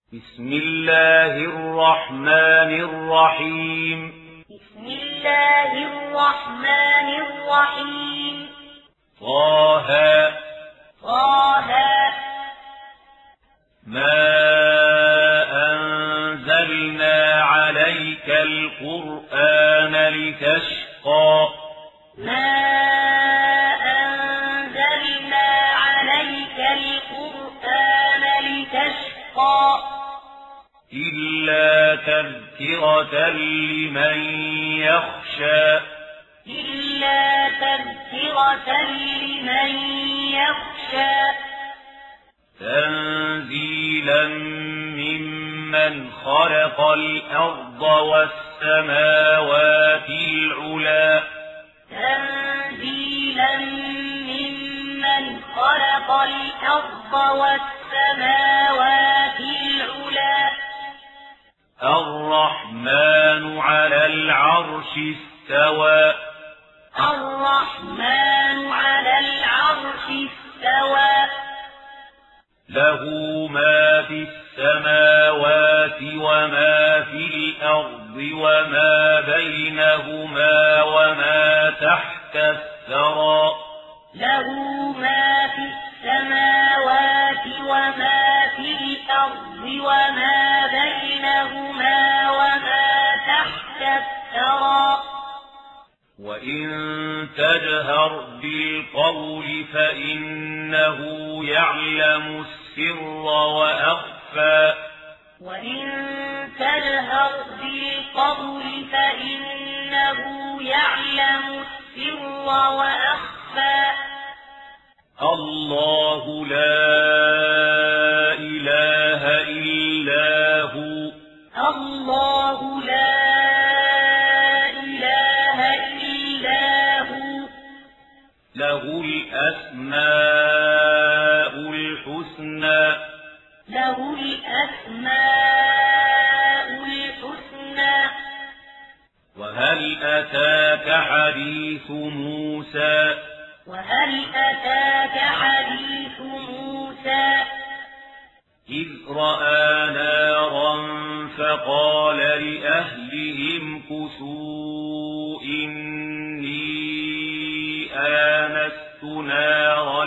بسم الله الرحمن الرحيم بسم الله الرحمن الرحيم طه ما أنزلنا عليك القرآن لتشقى ما أنزلنا عليك القرآن لتشقى إلا تذكرة لمن يخشى إلا تذكرة لمن يخشى تنزيلا ممن خلق الأرض والسماوات العلى تنزيلا ممن خلق الأرض والسماوات العلى الرحمن على العرش استوى الرحمن على العرش استوى له ما في السماوات وما في الأرض وما بينهما وما تحت الثرى له ما في السماوات وما في الأرض وما بينهما وما تحت الثرى وإن تجهر بالقول فإنه يعلم السر وأخفى وإن تجهر بالقول فإنه يعلم السر وأخفى الله لا إله إلا هو الله لا إله إلا هو له الأسماء الحسنى له الأسماء الحسنى وهل أتاك حديث موسى وهل أتاك حديث موسى إذ رأى نارا فقال لأهلهم كثوا إني آنست نارا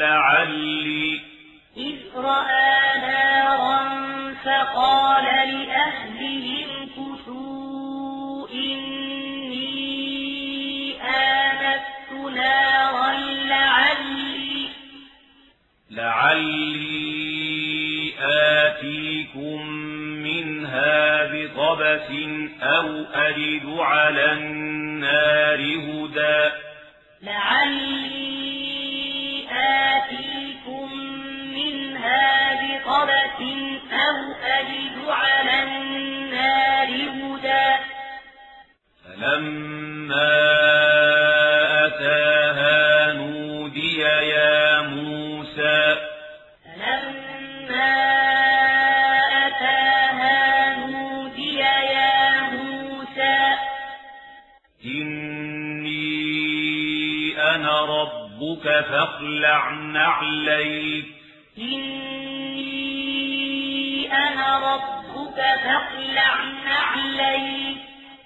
إذ رأى نارا فقال لأهلهم كثوا إني آنست نارا لعلي آتيكم منها بقبس أو أجد على النار هدى لعلي آتيكم منها بقبس أو أجد على النار هدى فلما أتاها نودي يا موسى فلما أتاها نودي يا موسى إني أنا ربك فاخلع نعليك إني أنا ربك فاخلع نعليك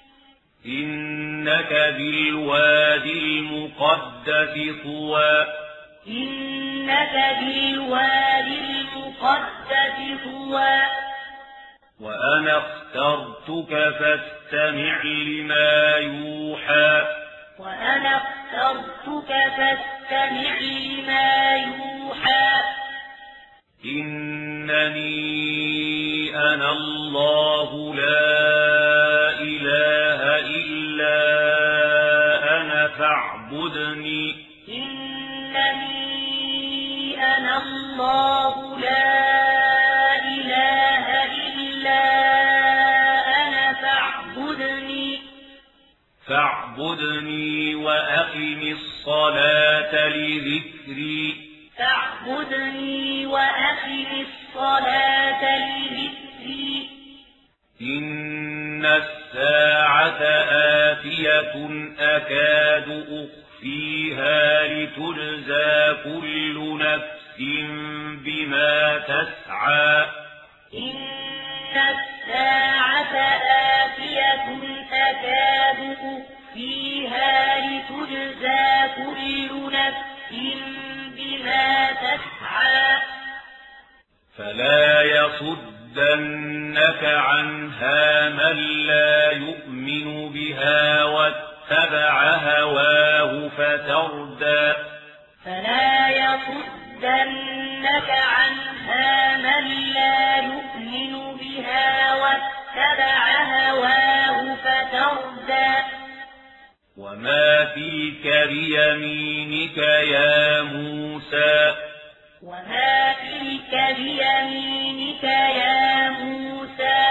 إنك بالوادي المقدس طوى إنك بالوادي المقدس طوى وأنا اخترتك فاستمع لما يوحى وأنا اخترتك فاستمع لما يوحى إنني أنا الله لا إله إلا أنا فاعبدني إنني أنا الله لا إله إلا أنا فاعبدني وأقم الصلاة لذكري فاعبدني وأقم الصلاة لذكري إن الساعة آتية أكاد أخفيها لتجزى كل نفس بما تسعى إن فلا يصدنك عنها من لا يؤمن بها واتبع هواه فتردى فلا يصدنك عنها من لا يؤمن بها واتبع هواه فتردى وما تلك بيمينك يا موسى وما تلك بيمينك يا موسى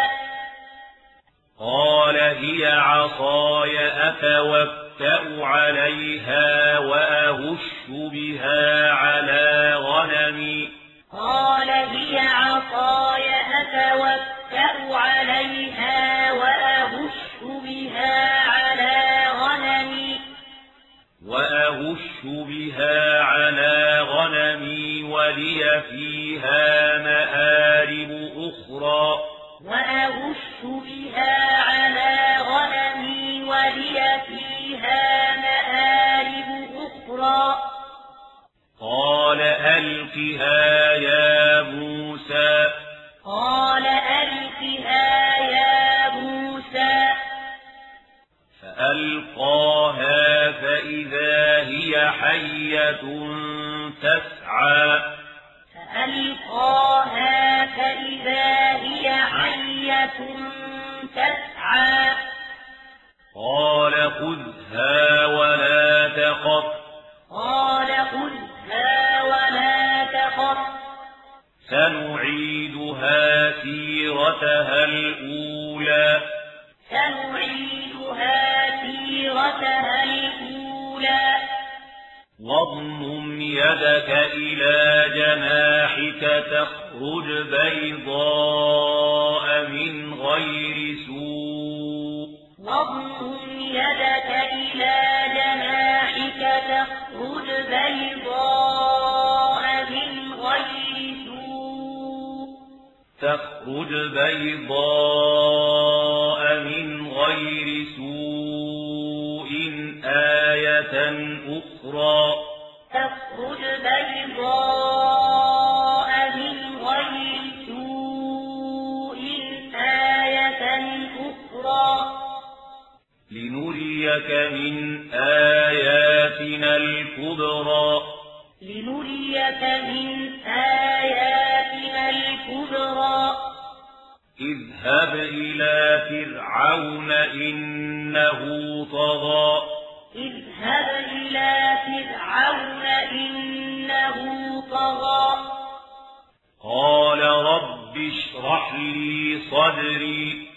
قال هي عصاي أتوكأ عليها وأهش بها على غنمي قال هي عصاي أتوكأ عليها وأهش بها على غنمي ولي فيها مآرب أخرى قال ألقها يا موسى فألقاها فإذا هي حية تسعى قال خذها ولا تخف سنعيدها سيرتها الأولى واضمم يدك إلى جناحك تخرج بيضاء من غير سوء آية أخرى لنريك من آياتنا الكبرى اذهب إلى فرعون إنه طغى قال رب اشرح لي صدري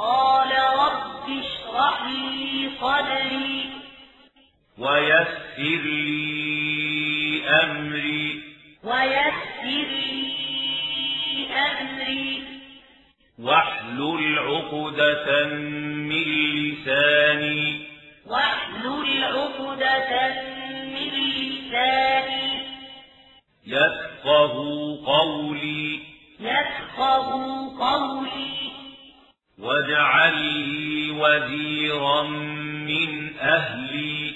ويسر لي أمري واحلل عقدة من لساني يفقه قولي واجعل لي وزيرا من أهلي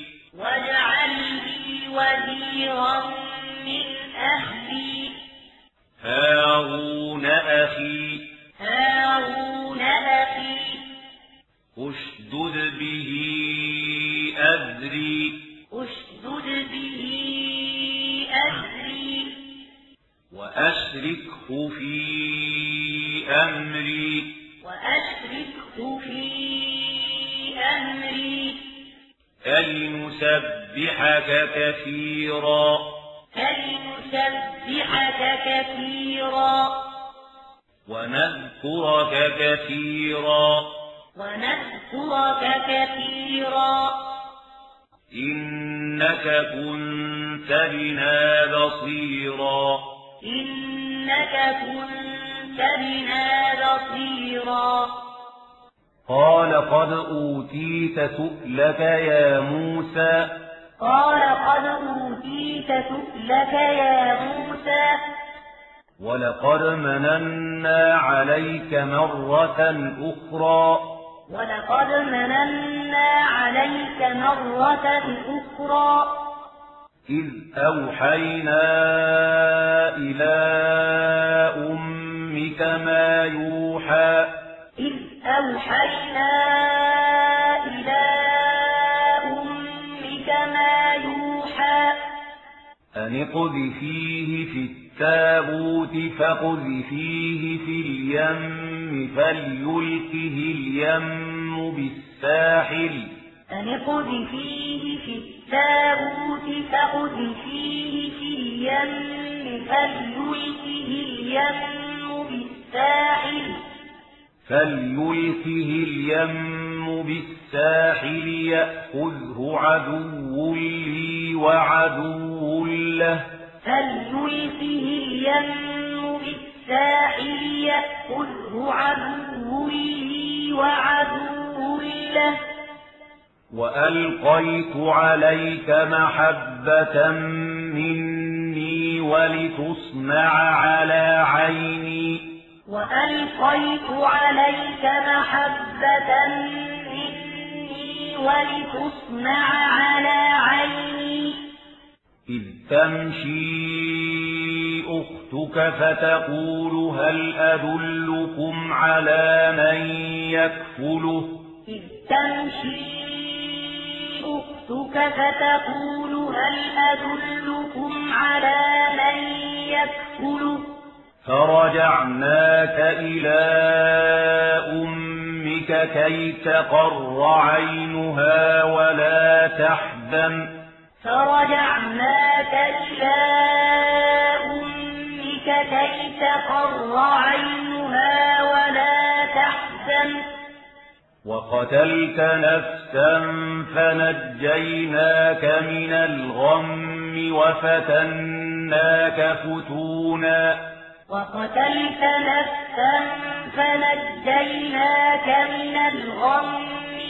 هارون أخي اشدد به أذري وأشركه في أمري كي نسبحك كثيرا ونذكرك كثيرا إنك كنت بنا بصيرا قال قد أوتيت سؤلك يا موسى ولقد مننا عليك مرة أخرى إذ أوحينا إلى إليك ما يوحى إذ أوحينا إلى أمك ما يوحى أن اقذفيه في التابوت فاقذفيه في اليم فليلقه اليم بالساحل أن اقذفيه في التابوت فاقذفيه في اليم فليلقه اليم بالساحل يأخذه عدو لي وعدو له فليلقه اليم بالساحل يأخذه عدو لي وعدو له وألقيت عليك محبة مني ولتصنع على عيني وألقيت عليك محبة مني ولتصنع على عيني إذ تمشي أختك فتقول هل أدلكم على من يكفله إذ تمشي أختك فتقول هل أدلكم على من يكفله فرجعناك إلى أمك كي تقر عينها ولا تحزن فرجعناك إلى أمك كي تقر عينها ولا تحزن وقتلت نفسا فنجيناك من الغم وفتناك فتونا وقتلت نفسا فنجيناك من الغم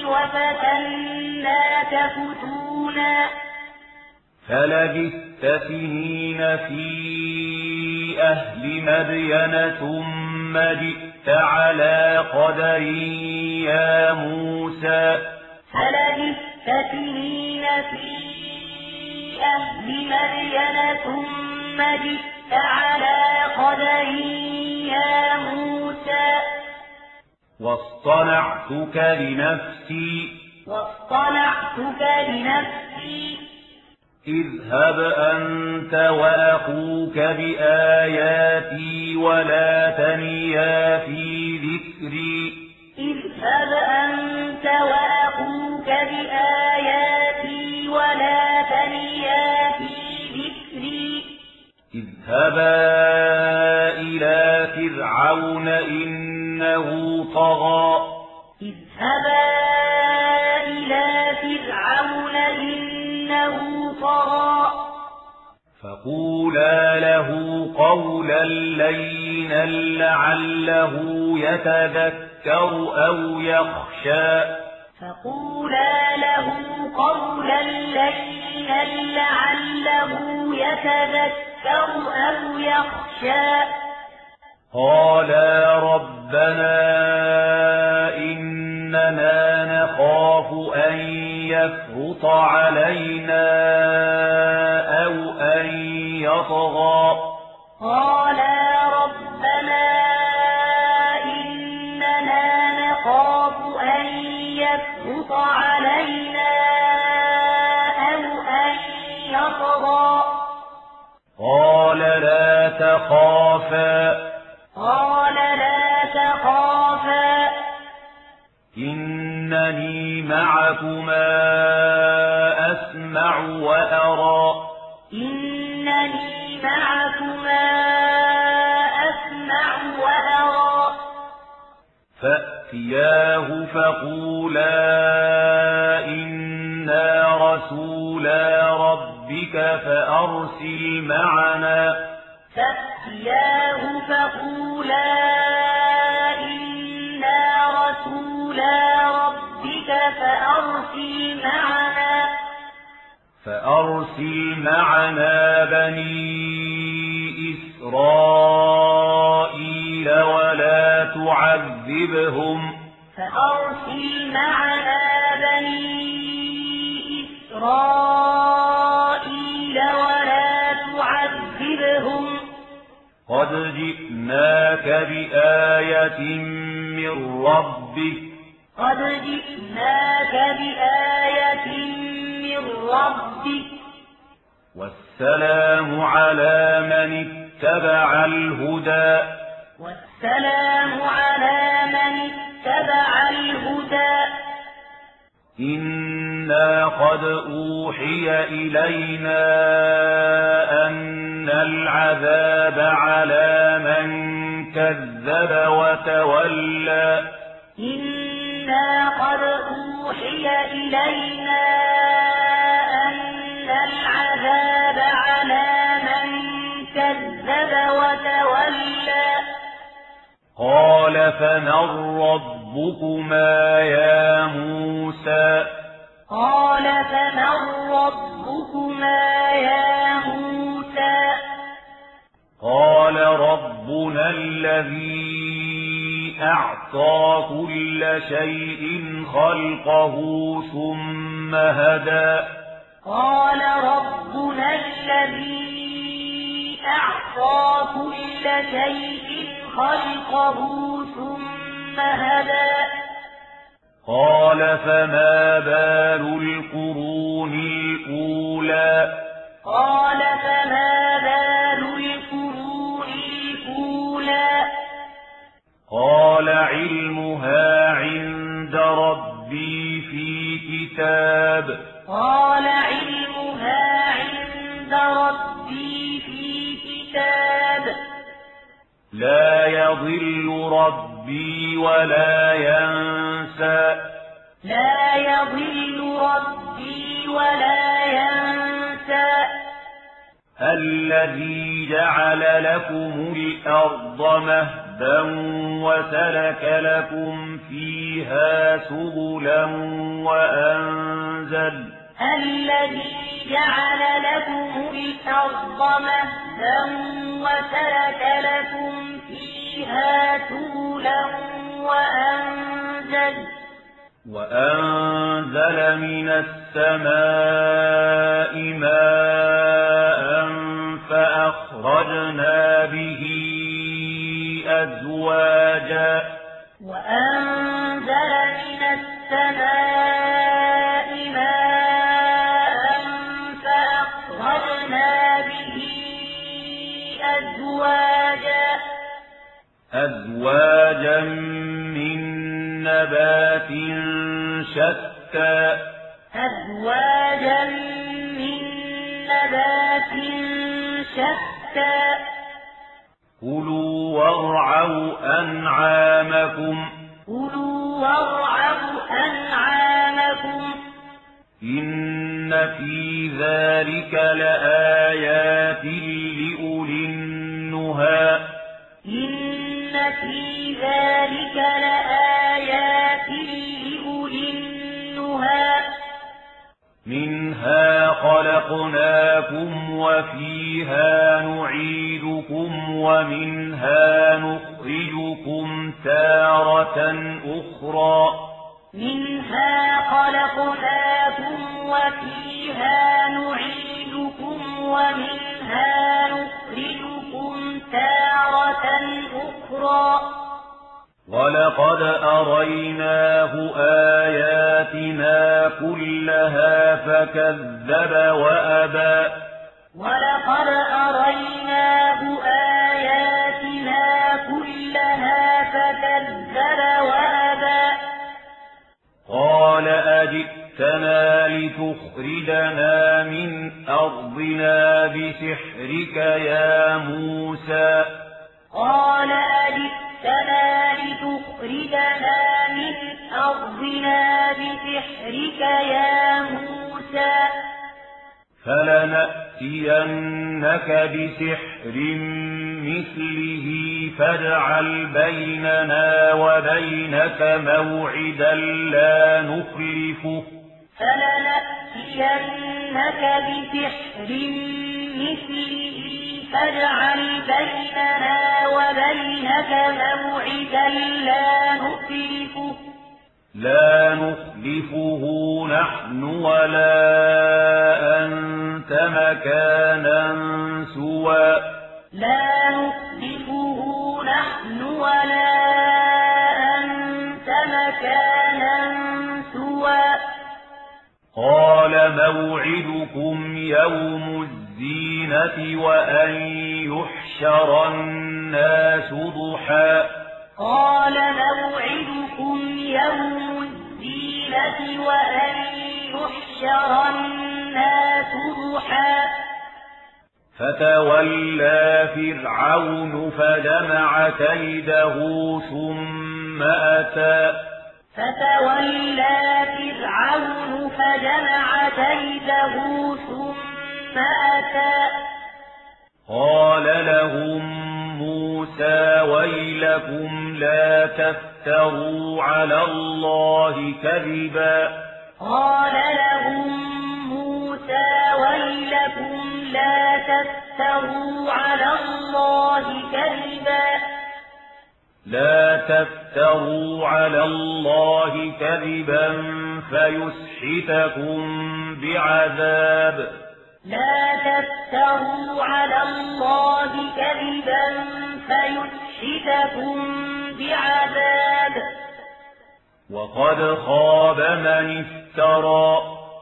وفتناك فتونا فلبثت سنين في أهل مدين ثم جئت على قدر يا موسى فلبثت سنين في أهل مدين ثم جئت على قدر يا موسى واصطنعتك لنفسي اذهب أنت وأخوك بآياتي ولا تنيا في ذكري اذهب أنت وأخوك بآياتي ولا تنيا في ذكري اذهبا إلى فرعون إنه طغى اذهبا إلى فرعون إنه طغى فقولا له قولا لينا لعله يتذكر أو يخشى فقولا له قولا لينا لعله يتذكر أو يخشى قالا ربنا إننا نخاف أن يفرط علينا أو أن يطغى قالا ربنا إننا نخاف أن يفرط علينا أو أن يطغى قال لا تخافا إنني معكما أسمع وأرى إنني معكما أسمع وأرى فأتياه فقولا إنا رسولا ربك فأرسل معنا فأرسل معنا بني إسرائيل ولا تعذبهم قد جئناك بآية من ربك قد جئناك بآية من ربك والسلام على من اتبع الهدى والسلام على من اتبع الهدى إنا قد أوحي إلينا أن العذاب على من كذب وتولى إنا قد أوحي إلينا أن العذاب على من كذب وتولى قال فمن ربكما يا موسى قال فمن ربكما يا موسى قال ربنا الذي أعطى كل شيء خلقه ثم هدى قال ربنا الذي أعطى كل شيء خلقه ثم هدى قال فما بال القرون الأولى قال فما بال القرون الأولى قال علمها عند ربي في كتاب قال علمها عند ربي في كتاب لا يضل ربي ولا ينسى لا يضل ربي ولا ينسى الذي جعل لكم الأرض مهدا وسلك لكم فيها سبلا الذي جعل لكم الأرض مهدا وسلك لكم فيها سبلا وأنزل من السماء ماء فأخرجنا به أزواجا وأنزل من السماء ماء فأخرجنا به أزواجا من نبات شتى أزواجا من نبات شتى كلوا وارعوا أنعامكم إن في ذلك لآيات لأولي النهى إن في ذلك لآيات لأولي النهى منها خلقناكم وفيها نعيدكم ومنها نخرجكم تارة أخرى منها خلقناكم وفيها نعيدكم ومنها نخرجكم تارة أخرى ولقد أريناه آياتنا كلها فكذب وأبى ولقد أريناه آياتنا كلها فكذب وأبى قال أجئتنا لتخرجنا من أرضنا بسحرك يا موسى قال أجئتنا لتخرجنا من أرضنا بسحرك يا موسى فلنأتينك بسحر مثله فاجعل بيننا وبينك موعدا لا نخلفه فلنأتينك بسحر مثله فاجعل بيننا وبينك موعدا لا نخلفه نحن ولا أنت مكانا سوى لا نخلفه ولا أنت مكانا سوى قال موعدكم يوم الزينة وأن يحشر الناس ضحى قال موعدكم يوم الزينة وأن يحشر الناس ضحى فتولى فرعون فجمع كيده ثم أتى فتولى فرعون فجمع كيده ثم أتى قال لهم موسى ويلكم لا تفتروا على الله كذبا قال لهم موسى ويلكم لا تفتروا على الله كذبا فيسحتكم بعذاب لا تفتروا على الله كذبا فيسحتكم بعذاب وقد خاب من افترى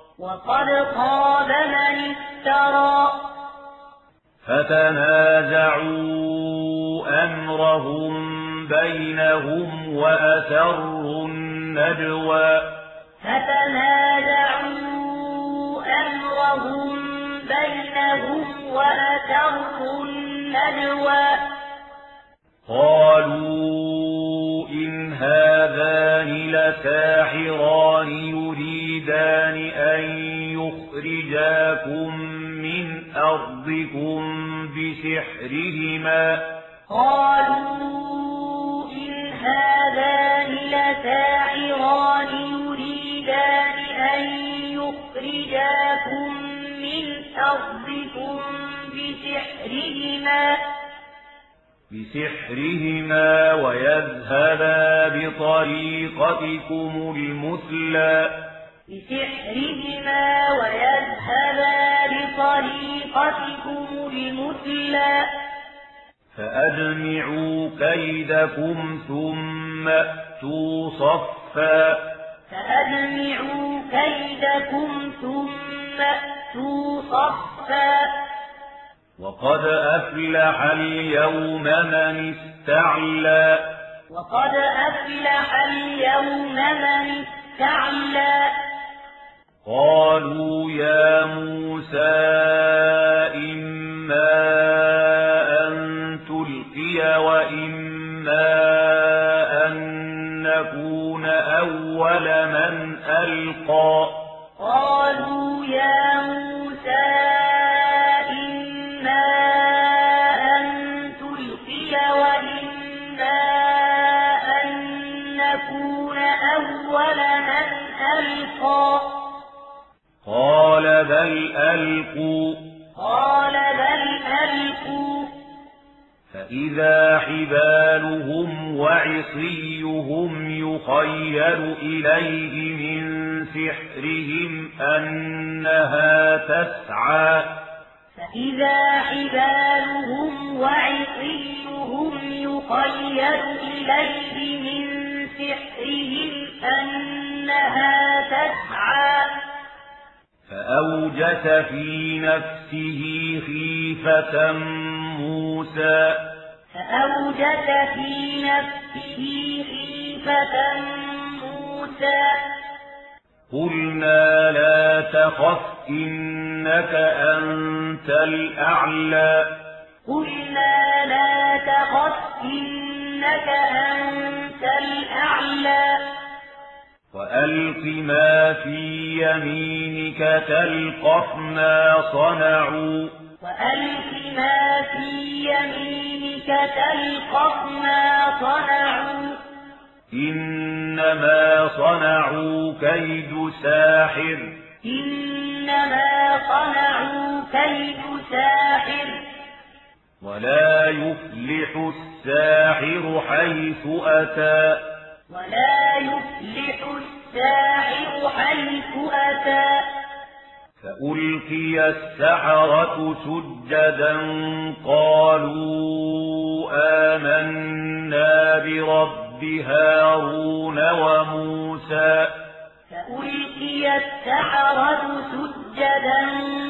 فتنازعوا أمرهم بينهم وأسروا النجوى قالوا إن هذان لساحران يريدان أن يخرجاكم من أرضكم بسحرهما ويذهبا بطريقتكم المثلى فأجمعوا كيدكم ثم أتوا صفا وقد أفلح اليوم من استعلى قالوا يا موسى إما أن تلقي وإما أن نكون أول من ألقى قال بل ألقوا فإذا حبالهم وعصيهم يخيل إليه من سحرهم أنها تسعى فأوجس في نفسه خيفة موسى قلنا لا تخف إنك أنت الأعلى وألق ما في يمينك تلقف ما صنعوا إنما صنعوا كيد ساحر ولا يفلح الساحر حيث أتى فألقي السحرة سجدا قالوا آمنا برب هارون وموسى فألقي السحرة سجدا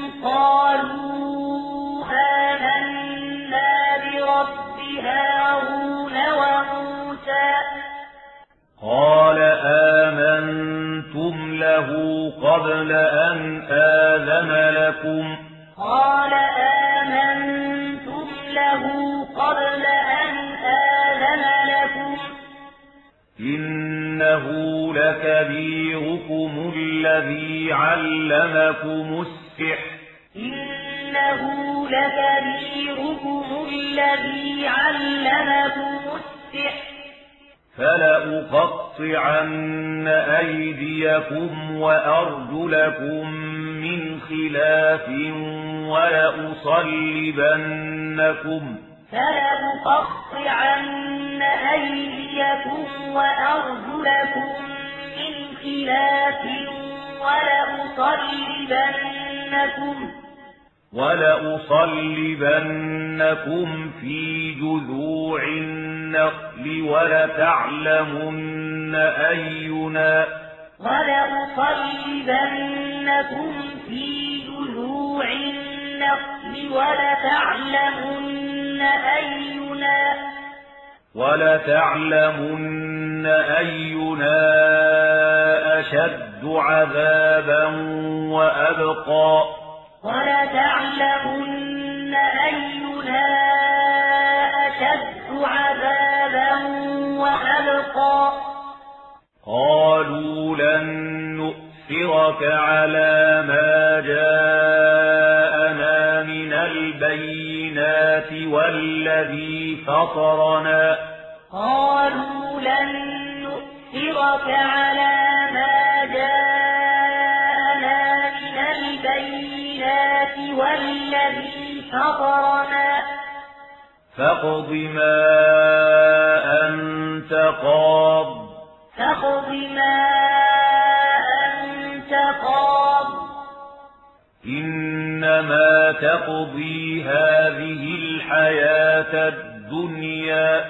قالوا آمنا برب هارون وموسى قال آمنتم له قبل أن آذن لكم قال آمنتم له قبل أن آذن لكم إنه لكبيركم الذي علمكم السحر إنه لكبيركم الذي علمكم السحر فلأقطعن أيديكم وأرجلكم من خلاف فلأقطعن أيديكم وأرجلكم من خلاف ولأصلبنكم في جذوع النخل ولتعلمن أينا ولتعلمن أينا أشد عذابا وأبقى ولتعلمن أينا أشد عذابا وأبقى قالوا لن نؤثرك على ما جاءنا من البينات والذي فطرنا قالوا لن نؤثرك على ما جاءنا من البينات والذي فطرنا فاقض ما أنت قاض إنما تقضي هذه الحياة الدنيا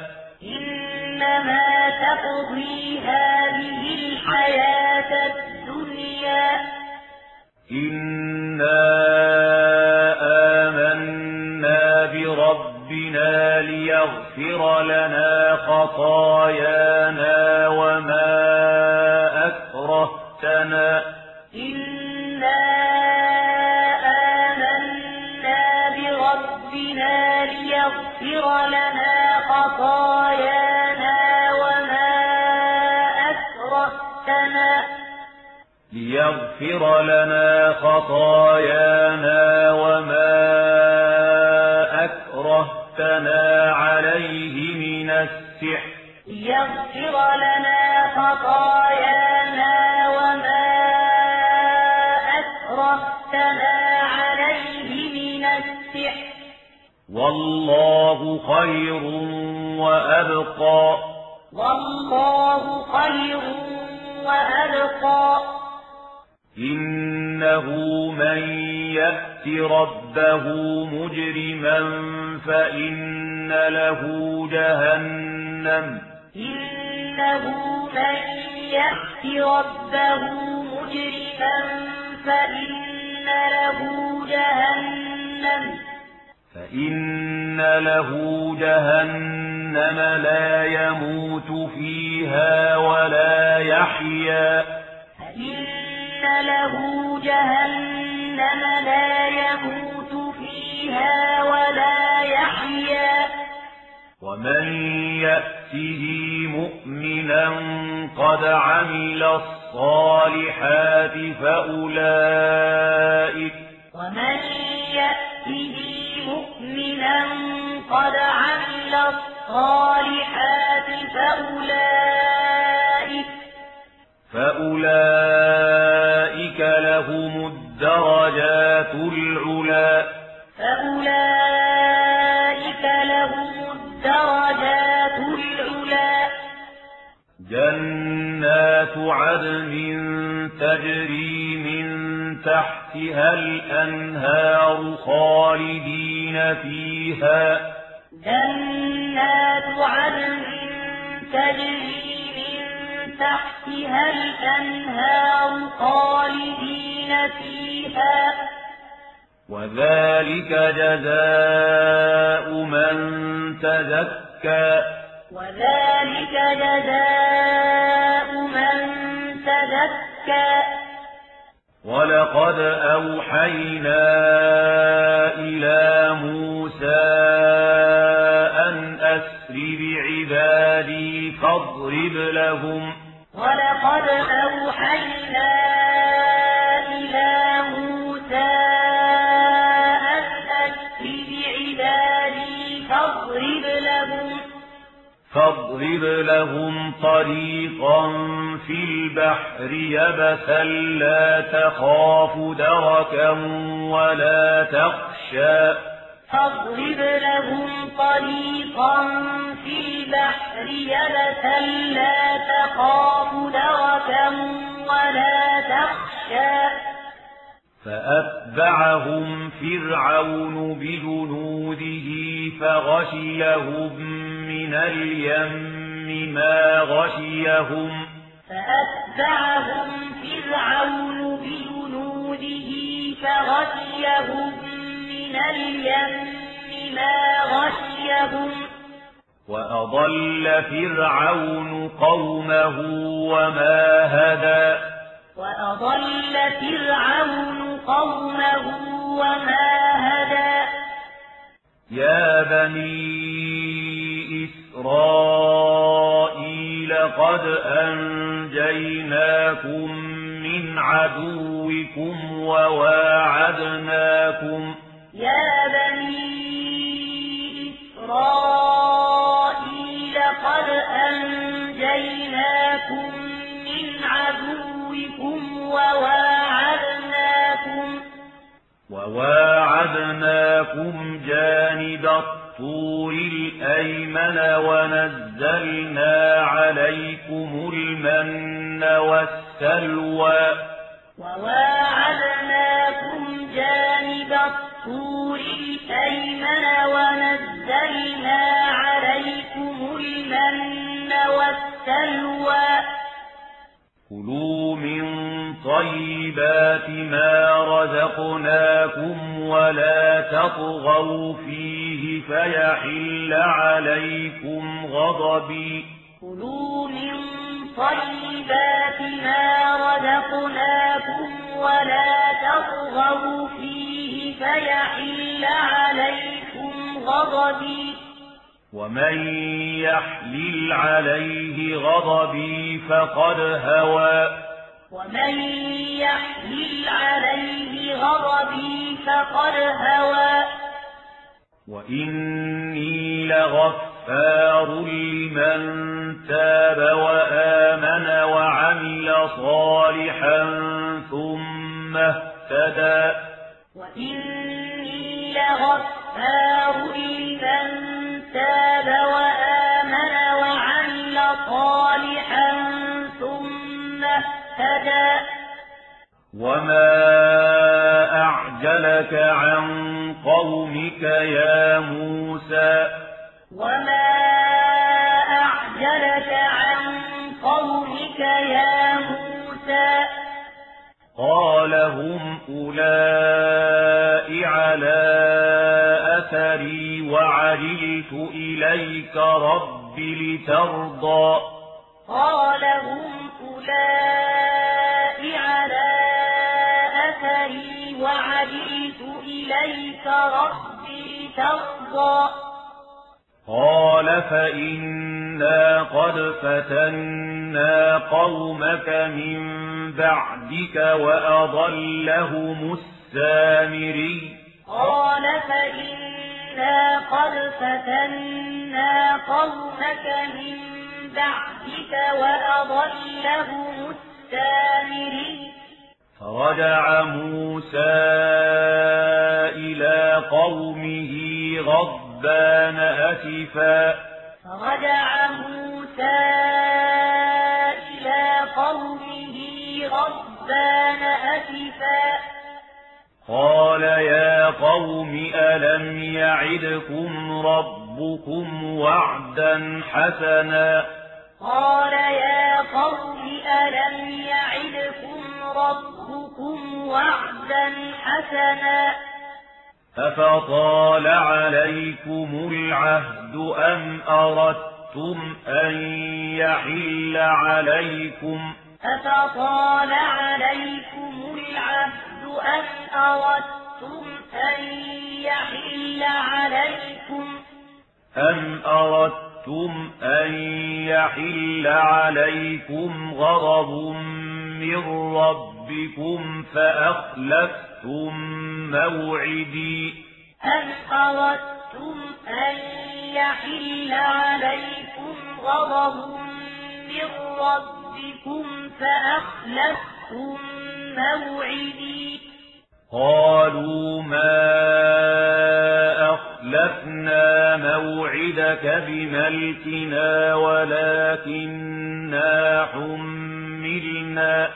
إنا آمنا بربنا ليغفر لنا خطايانا وما أكرهتنا عليه من السحر والله خير وأبقى إنه من يأت ربه مجرما فإن له جهنم لا يموت فيها ولا يحيا ومن يأته مؤمنا قد عمل الصالحات فأولئك لهم الدرجات العلى جنات عدن تجري من تحتها الأنهار خالدين فيها جنات عدن تجري من تحتها الأنهار خالدين فيها وذلك جزاء من تزكى وذلك جزاء من تزكى ولقد أوحينا إلى موسى أن أسر بعبادي فاضرب لهم ولقد أوحينا إلى موسى أن أسر بعبادي فاضرب لهم طريقا في البحر يبسا لا تخاف دركا ولا تخشى فاضرب لهم طريقا في البحر يبسا لا تخاف دركا ولا تخشى فأتبعهم فرعون بجنوده فغشيهم من اليم ما غشيهم فأتبعهم فرعون بجنوده فغشيهم من اليم ما غشيهم وأضل فرعون قومه وما هدى وأضل فرعون قومه وما هدى يا بني إسرائيل قد أنجيناكم من عدوكم وواعدناكم يا بني إسرائيل قد أنجيناكم من عدوكم وواعدناكم جانب الطور الأيمن ونزلنا عليكم المن والسلوى وواعدناكم جانب الطور الأيمن ونزلنا عليكم المن والسلوى كلوا من طيبات ما رزقناكم ولا تطغوا فيه فيحل عليكم غضبي كلوا من طيبات ما رزقناكم ولا تطغوا فيه فيحل عليكم غضبي ومن يحلل عليه غضبي فقد هوى ومن يحلل عليه غضبي فقد هوى وإني لغفار لمن تاب وآمن وعمل صالحا ثم اهتدى وإني لغفار لمن تاب وآمن وعمل صالحا ثم اهتدى وما أعجلك عن قومك يا موسى وما أعجلك عن قومك يا موسى قال هم أولئك على أثري وعجلت إليك رب لترضى قال هم أولئك على أثري وعجلت إليك رب لترضى قال فإنا قد فتنا قومك من بعدك وأضلهم السامري قال فإنا قد فتنا قومك من بعدك وأضلهم السامري فرجع موسى إلى قومه غضبان أسفا فرجع موسى إلى قومه غضبان أسفا قال يا قوم ألم يعدكم ربكم وعدا حسنا قال يا قوم ألم يعدكم ربكم وعدا حسنا أفطال عليكم العهد أم أردتم أن يحل عليكم أفطال عليكم العهد أم أردتم أن يحل عليكم غضب من ربكم فأخلفتم موعدي أم أردتم أن يحل عليكم غضب من ربكم فأخلفتم موعدي قالوا ما أخلفنا موعدك بملكنا ولكننا حملنا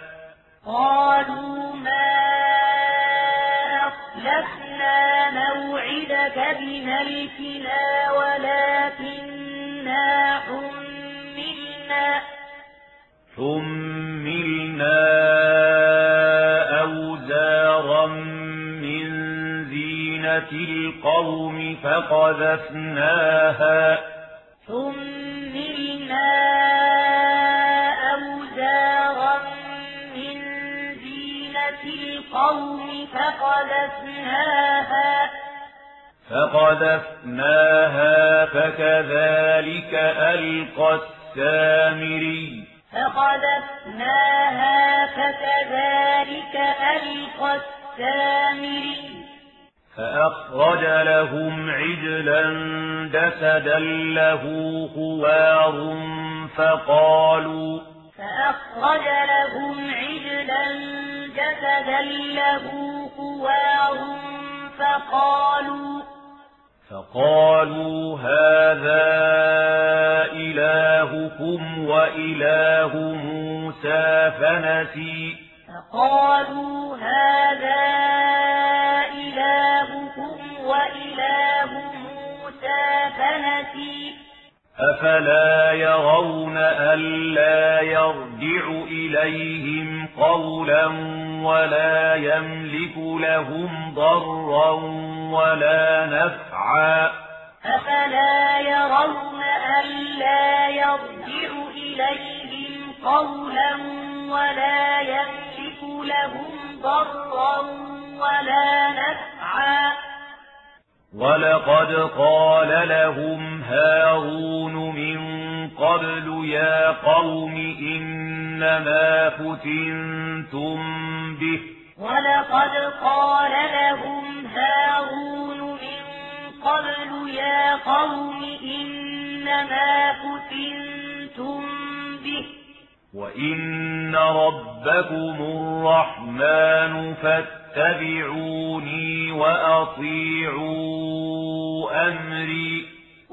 أوزارا من زينة القوم فقذفناها فكذلك ألقى السامري فأخرج لهم عجلا جسدا له خوار فقالوا هذا إلهكم وإله موسى فنسي أفلا يرون ألا يرجع إليهم قولا ولا يملك لهم ضرا ولا نفعا ولقد قال لهم هارون من قبل يا قوم إنما فتنتم به وإن ربكم الرحمن فاتبعوني وأطيعوا أمري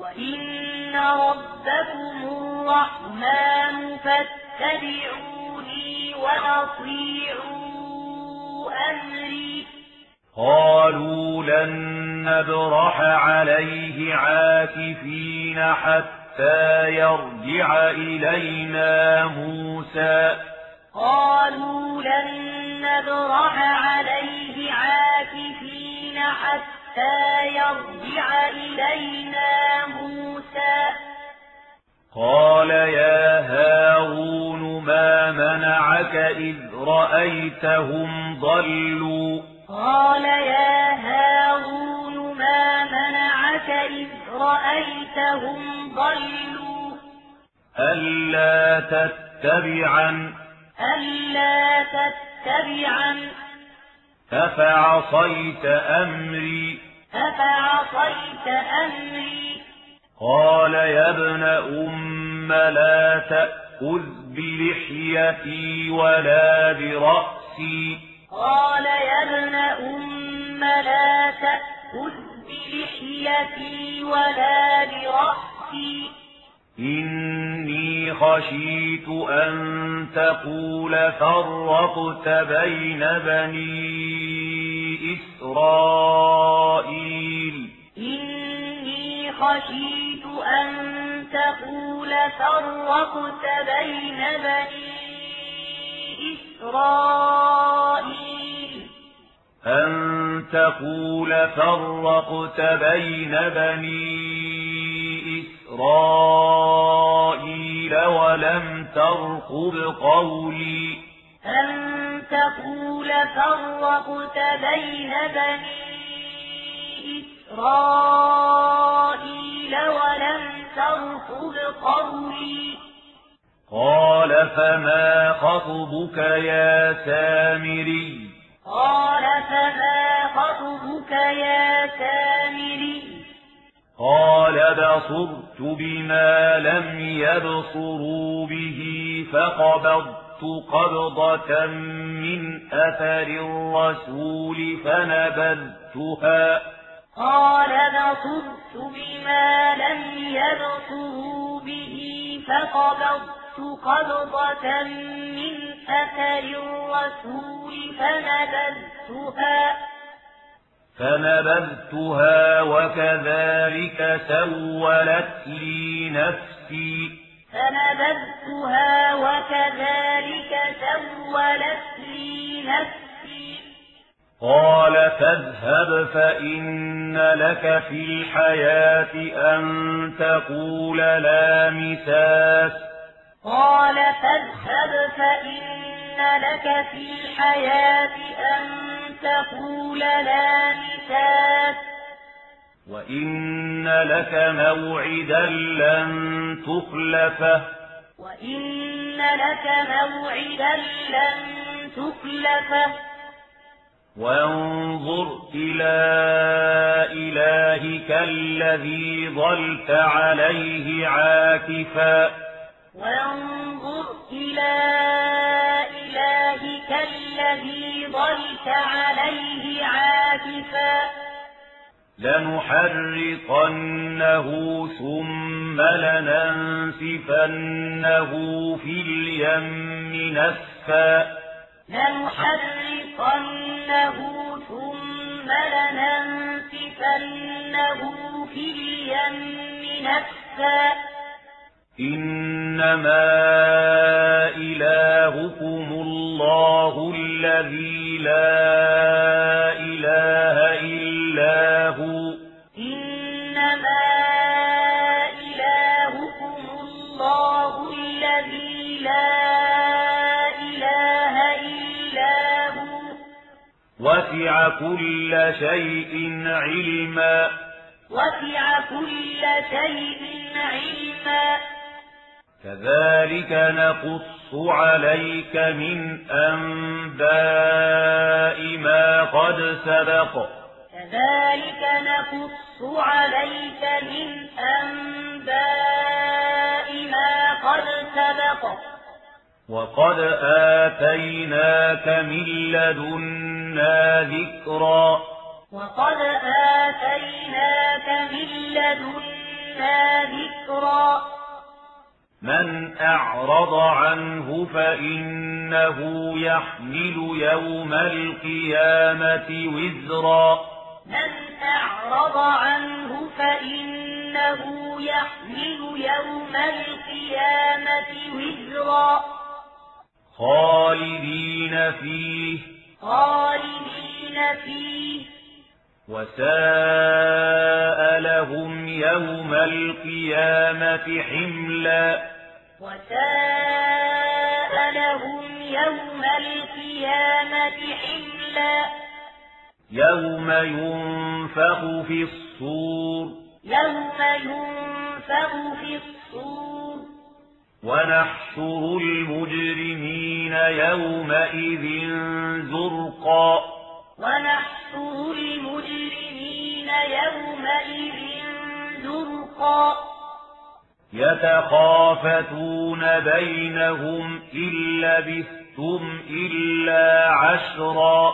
قالوا لن نبرح عليه عاكفين حتى يرجع إلينا موسى قال يا هارون ما منعك إذ رأيتهم ضلوا ألا تتبعن أفعصيت أمري قال يا ابن أم لا تأخذ بلحيتي ولا برأسي إني خشيت أن تقول فرقت بين بني إسرائيل إني خشيت أن تقول فرقت بين بني إسرائيل أن تقول فرقت بين بني إسرائيل ولم ترقب قولي أن تقول فرقت بين بني إسرائيل ولم ترقب قولي قال فما خطبك يا سامري قال فما خطبك يا سامري قال بصرت بما لم يبصروا به فقبضت قبضة من أثر الرسول فنبذتها قال بصرت بما لم يبصروا به فقبضت قبضة من أثر الرسول فنبذتها وكذلك سولت لي نفسي فنبذتها وكذلك سولت لي نفسي قال فاذهب فإن لك في الحياة أن تقول لا مساس قال فاذهب فإن لك في الحياة أن تقول لا مساس وإن لك موعدا لن تخلفه وإن لك موعدا لن تخلفه وانظر إلى إلهك الذي ظلت عليه عاكفا وانظر إلى إلهك الذي ظلت عليه عاكفا لنحرقنه ثم لننسفنه في اليم نسفا لنحرقنه ثم لننسفنه في اليم نسفا إنما إلهكم الله الذي لا إله إلا هو إنما إلهكم الله الذي لا إله إلا هو وسع كل شيء علما وسع كل شيء علما كذلك نقص عليك من أنباء ما قد سبق كذلك نقص عليك من أنباء ما قد سبق وقد آتيناك من لدنا ذكرا وقد آتيناك من لدنا ذكرا من أعرض عنه فإنه يحمل يوم القيامة وزرا من أعرض عنه فإنه يحمل يوم القيامة وزرا خالدين فيه وساء لهم يوم القيامة حملا وساء لهم يوم القيامة حملا يوم ينفخ في الصور ونحشر المجرمين يومئذ زرقا ونحشر المجرمين يومئذ زرقا يتخافتون بينهم إن لبثتم إلا عشرا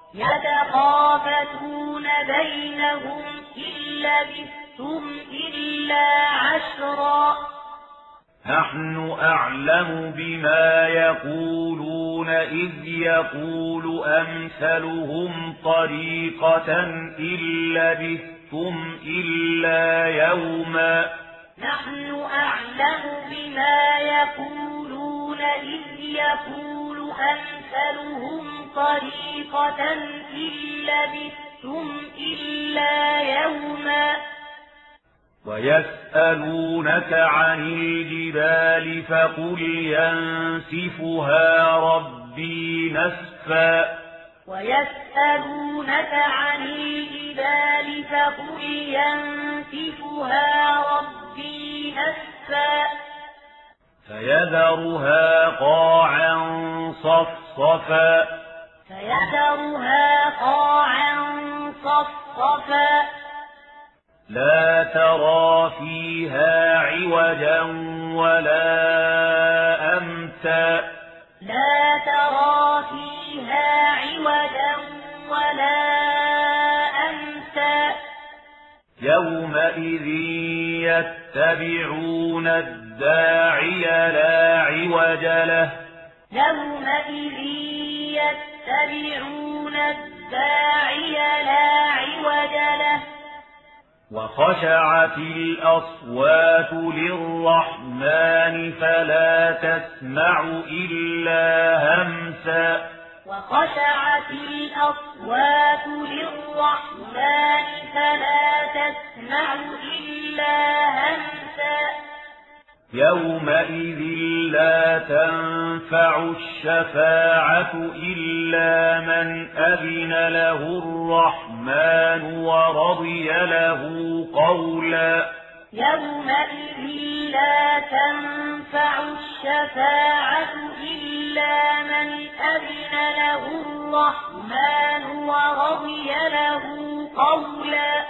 يتخافتون بينهم إن لبثتم إلا عشرا نحن أعلم بما يقولون إذ يقول أمثلهم طريقة إن لبثتم إلا يوما نحن أعلم بما يقولون إذ يقول أمثلهم طريقة إن لبثتم إلا يوما ويسألونك عن الجبال فقل ينسفها ربي نسفا ويسألونك عن الجبال فقل ينسفها ربي نسفا فيذرها قاعا صفصفا فيذرها قاعا صفصفا لا ترى فيها عوجا ولا أمتا لا ترى فيها عوجا ولا أمتا يومئذ يتبعون الداعي لا عوج له يومئذ يتبعون الداعي لا عوج له وخشعت الأصوات للرحمن فلا تسمع إلا همسا وخشعت الأصوات للرحمن فلا تسمع إلا همسا يومئذ لا تنفع الشفاعة إلا من أذن له الرحمن ورضي له قولا يومئذ لا تنفع الشفاعة إلا من أذن له الرحمن ورضي له قولا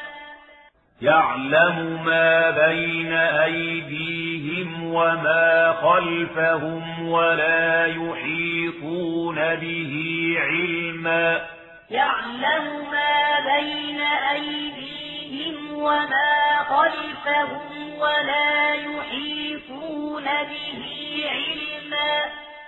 يعلم ما بين أيديهم وما خلفهم ولا يحيطون به علما يعلم ما بين أيديهم وما خلفهم ولا يحيطون به علما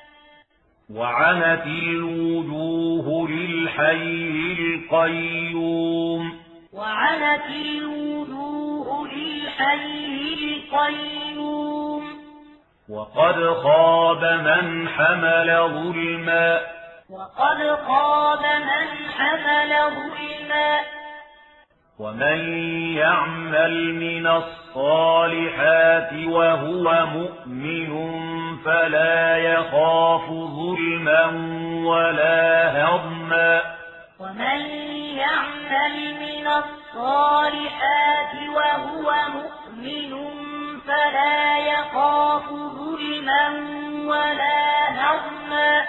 وعنت الوجوه للحي القيوم وعنت الوجوه للحي القيوم وقد خاب من حمل ظلما وقد خاب من حمل ظلما ومن يعمل من الصالحات وهو مؤمن فلا يخاف ظلما ولا هضما ومن يعمل من الصالحات وهو مؤمن فلا يخاف ظلما ولا هضما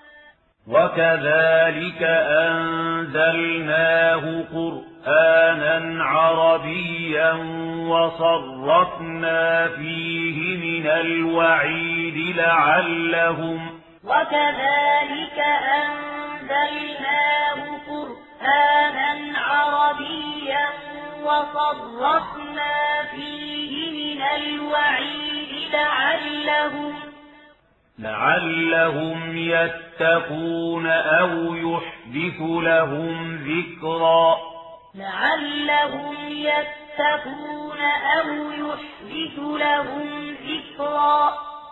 وكذلك أنزلناه قرآنا عربيا وصرفنا فيه من الوعيد لعلهم وكذلك أنزلناه قرآنا عربيا وصرفنا فيه من الوعيد لعلهم يتقون أو يحدث لهم ذكرا لعلهم يتقون أو يحدث لهم ذكرا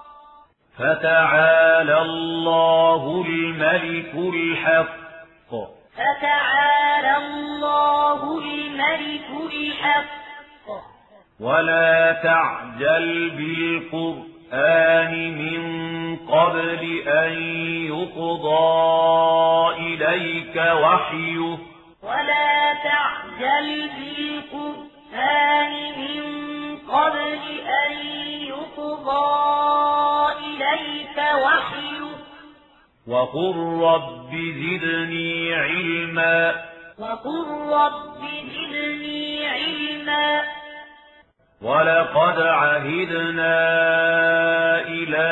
فتعالى الله الملك الحق فتعالى الله الملك الحق ولا تعجل بالقرآن من قبل أن يقضى إليك وحيه ولا تعجل بالقرآن من قبل أن يقضى إليك وحيه وقل رب زدني علما وقل رب زدني علما ولقد عهدنا إلى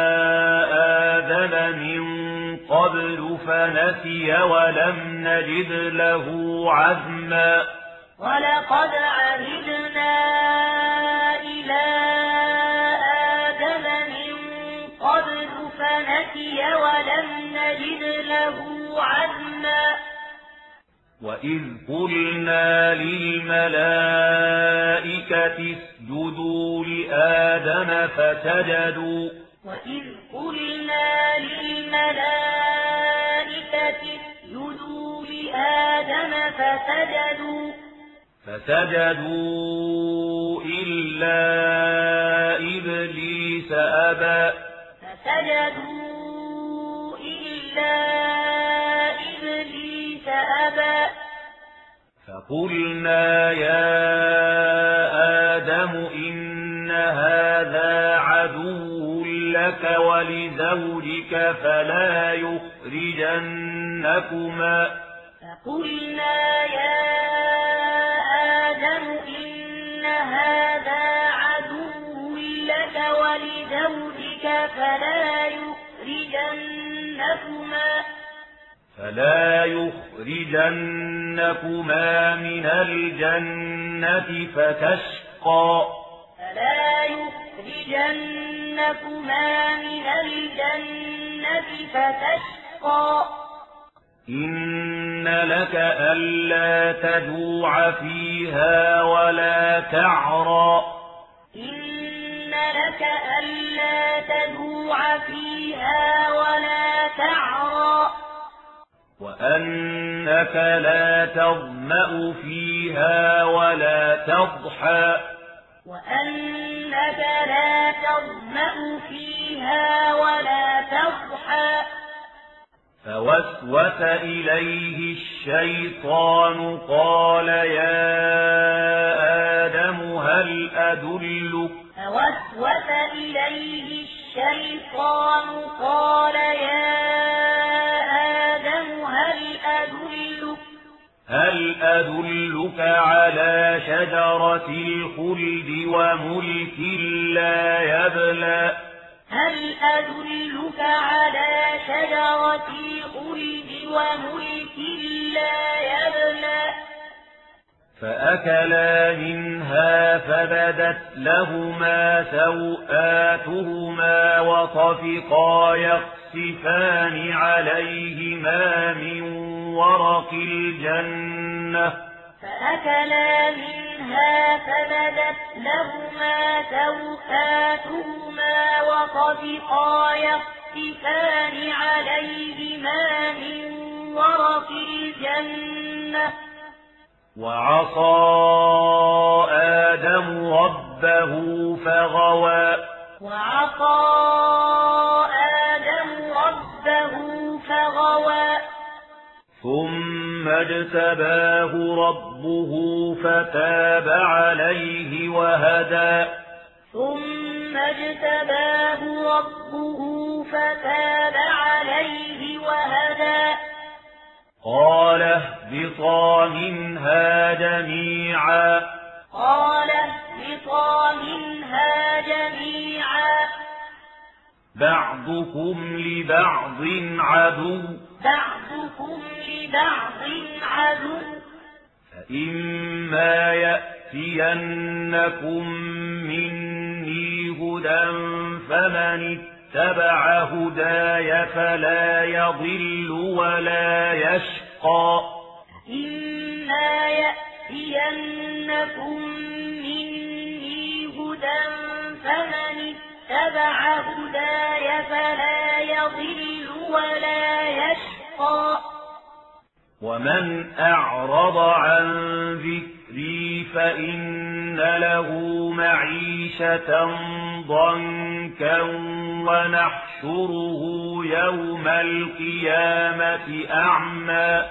آدم من قبل فنسي ولم نجد له عزما ولقد عهدنا إلى آدم فنسي ولم نجد له عزما وإذ قلنا للملائكة اسجدوا لآدم فسجدوا وإذ قلنا للملائكة اسجدوا لآدم فسجدوا إلا إبليس أبى فقلنا يا آدم إن هذا عدو لك ولزوجك فلا يخرجنكما من الجنة فتشقى إن لك ألا تجوع فيها ولا تعرى وأنك لا تظمأ فيها ولا تضحى فوسوس إليه الشيطان قال يا آدم هل أدلك على شجرة الخلد وملك لا يبلى فأكلا منها فبدت لهما سوآتهما وطفقا يخصفان عليهما من ورق الجنة وعصى آدم ربه فغوى ثم اجتباه ربه فتاب عليه وهدى قال اهبطا منها جميعا بعضكم لبعض عدو فإما يأتينكم مني هدى فمن اتبع هداي فلا يضل ولا يشقى ومن أعرض عن ذكري فإن له معيشة ضنكا ونحشره يوم القيامة أعمى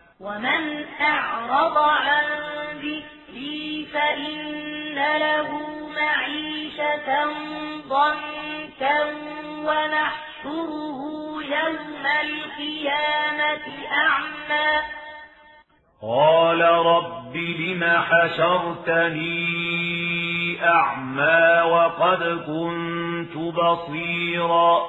قال رب لم حشرتني أعمى وقد كنت بصيرا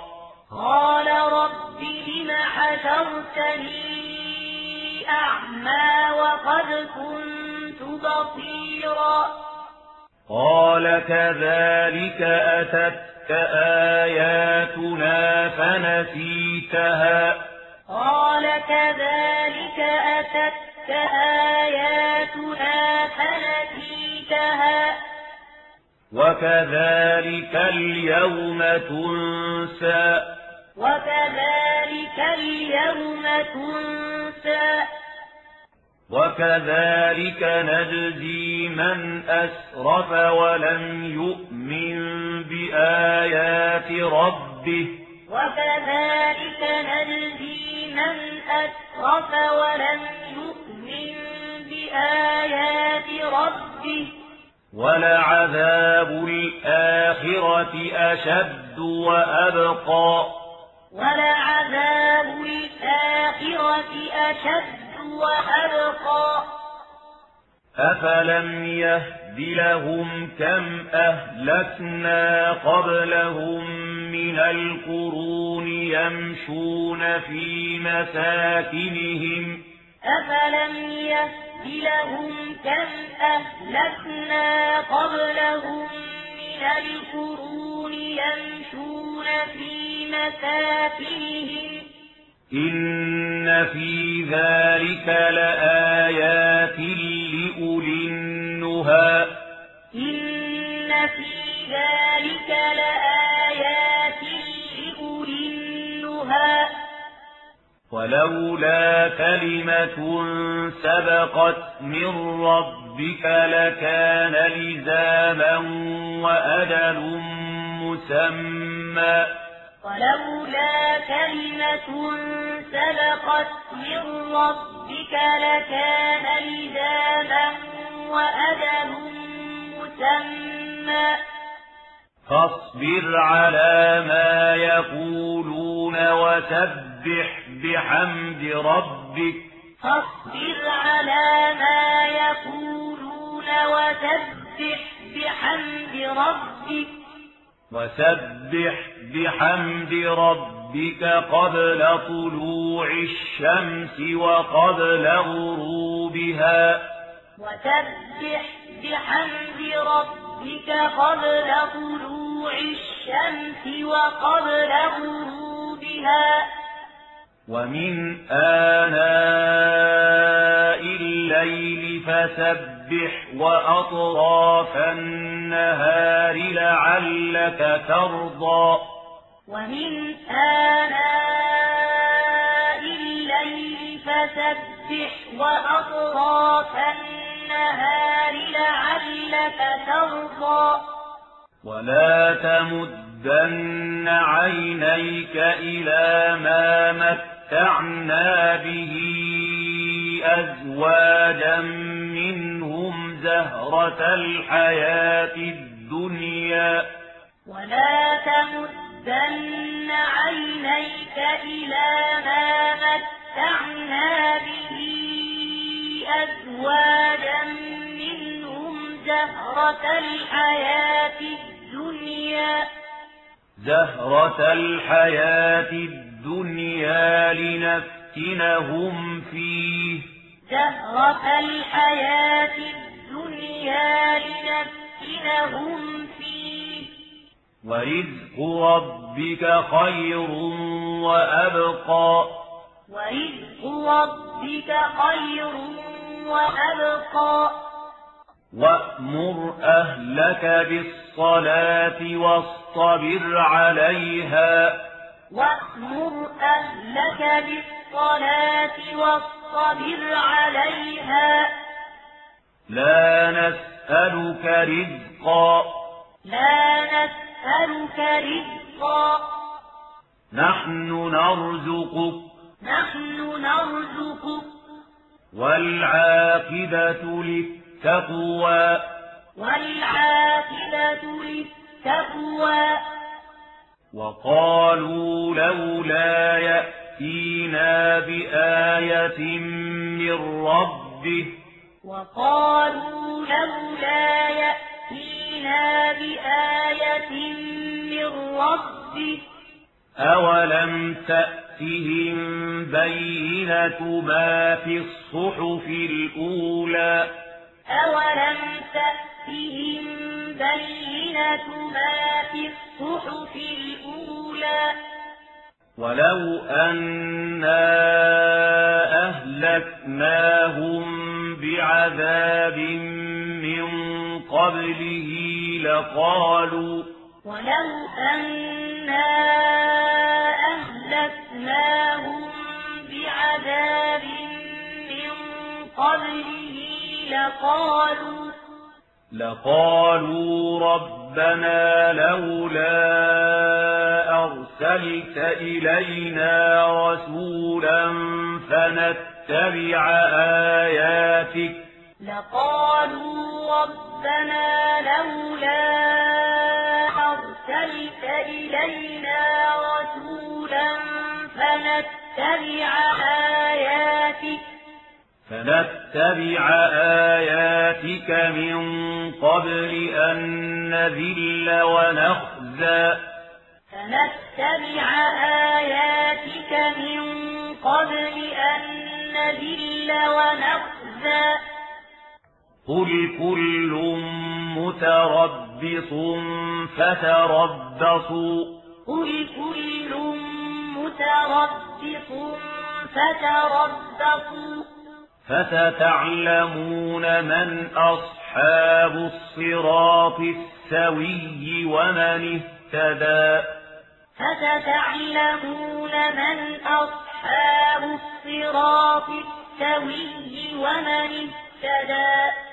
قال كذلك أتتك أتتك آياتنا فنسيتها قال كذلك أتتك آياتنا فنسيتها وكذلك اليوم تنسى وكذلك اليوم تنسى وكذلك نجزي من أسرف ولم يؤمن بآيات ربه وكذلك نجزي من أسرف ولم يؤمن بآيات ربه ولعذاب الآخرة أشد وأبقى ولعذاب الآخرة أشد وأبقى أفلم يهد لهم كم أهلكنا قبلهم من القرون يمشون في مساكنهم أفلم يهد لهم كم أهلكنا قبلهم من القرون يمشون في مساكنهم إن في ذلك لآيات لأولي النهى إن في ذلك لآيات لأولي النهى ولولا كلمة سبقت من ربك لكان لزاما وأجل مسمى ولولا كلمة سبقت من ربك لكان لزاما وأجل مسمى فاصبر على ما يقولون وسبح بحمد ربك فاصبر على ما يقولون وسبح بحمد ربك قبل طلوع الشمس وقبل غروبها وسبح بحمد ربك قبل طلوع الشمس وقبل غروبها ومن آناء الليل فسبح وأطراف النهار لعلك ترضى ومن آناء الليل فسبح وأطراف النهار لعلك ترضى ولا تمدن عينيك إلى ما متعنا به أزواجا منهم زهرة الحياة الدنيا ولا تمدن عينيك إلى ما متعنا به أزواجا منهم زهرة الحياة الدنيا لنفتنهم فيه ورزق ربك خير وأبقى وأمر أهلك بالصلاة واصطبر عليها لا نسألك رزقا نحن نرزقك والعاقبة للتقوى وقالوا لولا يأتينا بآية من ربه أولم تأتهم بينة ما في الصحف الأولى أولم تأتهم بينة ما في الصحف الأولى ولو أنا أهلكناهم بعذاب من قبله ولو أنا أهلكناهم بعذاب من قبله لقالوا ربنا لولا أرسلت إلينا رسولا فنتبع آياتك فنتبع آياتك من قبل أن نذل ونخزى قل كل متربص فتربصوا فستعلمون من أصحاب الصراط السوي ومن اهتدى